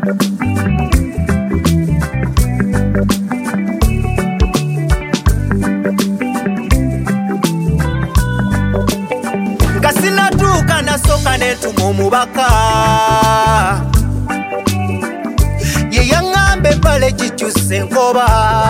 Kasina tuka na soka netu mumubaka Ye yangambe pale chichuse nkoba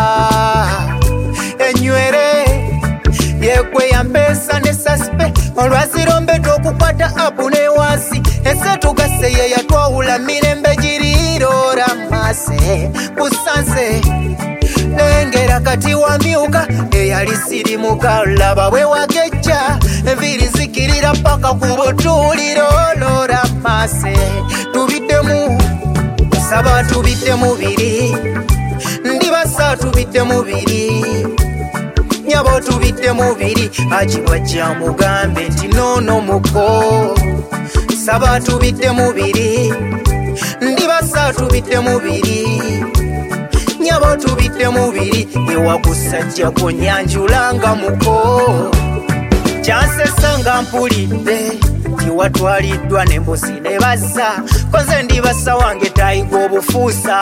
Enywere Yekwe ya mpesa ne saspe Olwazirombe tokukwata apu ne wansi Ese tugase ye yatwawula mirembe jiriro ramase Kusanse Nengera kati wa miuka Eyali sirimuka laba we wagecha Enviri zikirira paka kubutuliro lora mase Tubitemu Saba tubite mubiri Ndibasa tubite mubiri Nyabo tubite mubiri Ajiwaja mugambe nti nono muko Saba tubite mubiri Ndibasa tubite mubiri Nyabo tubite mubiri Ewa kusajja kunyanjulanga muko Chanse sanga mpulide Tiwatwaliddwa nembuzi ne bassa Koze ndibassa wange tayiga obufuusa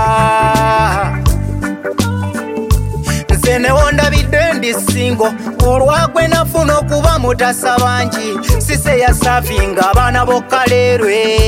Nze ne wondabidde ndi singo Olwagwe nafuna okuba mutasa bangi Sise yasavinga abaana bokkalerwe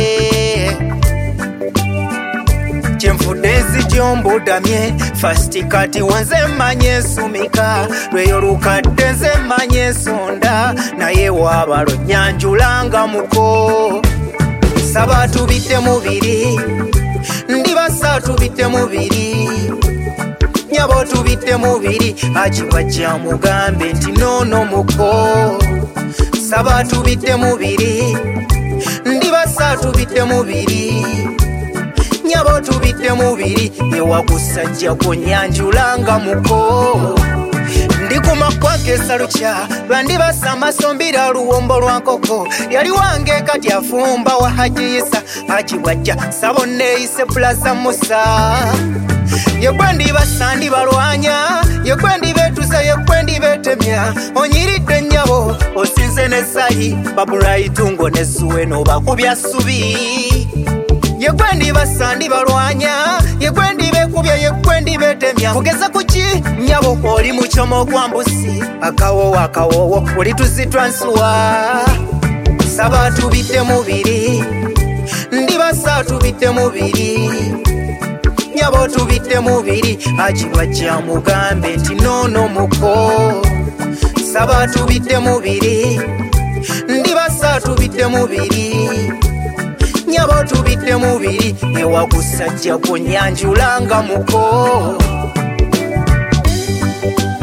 Kyenfudde nzijombudamye Fasti kati wanze mmanye nsumika Lweyo lukadde nze mmanye nsonda Naye wabalo nyanjulanga muko Saba tubite mubiri Ndibasa tubite mubiri Nyabo tubite mubiri Ajiwaja mugambe nti nono muko Saba tubite mubiri Ndibasa tubite mubiri Nyabo tubite mubiri Ewa kusajja kunyanjulanga muko Ndikuma kwake salucha Bandibasa amasombira luwombo lwankoko Yali wange kati afumba wa hajiyisa Ajiwaja sabone ise plaza musa Yekwendi basandi balwanya Yekwendi betuza yekwendi betemya Onyiridde nyabo osinze ne sayi Babula itungo nesuwe no bakubya subi Yekwendi basandi balwanya Yekwendi bekubya yekwendi betemya Kugeza kuki nyabo oli muchomo kwambusi Akawowo oli tuzitwansuwa Saba tubite mubiri Ndibasa tubite mubiri Nyabo tubite mubiri Ajiwaja mugambe nti nono muko Saba tubite mubiri Ndibasa tubite mubiri Nyabo tubite mubiri Ewa kusajja kunyanjulanga muko